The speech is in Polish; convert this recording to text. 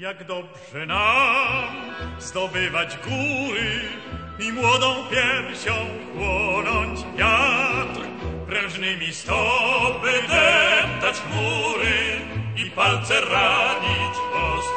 Jak dobrze nam zdobywać góry i młodą piersią chłonąć wiatr, prężnymi stopy deptać chmury i palce ranić os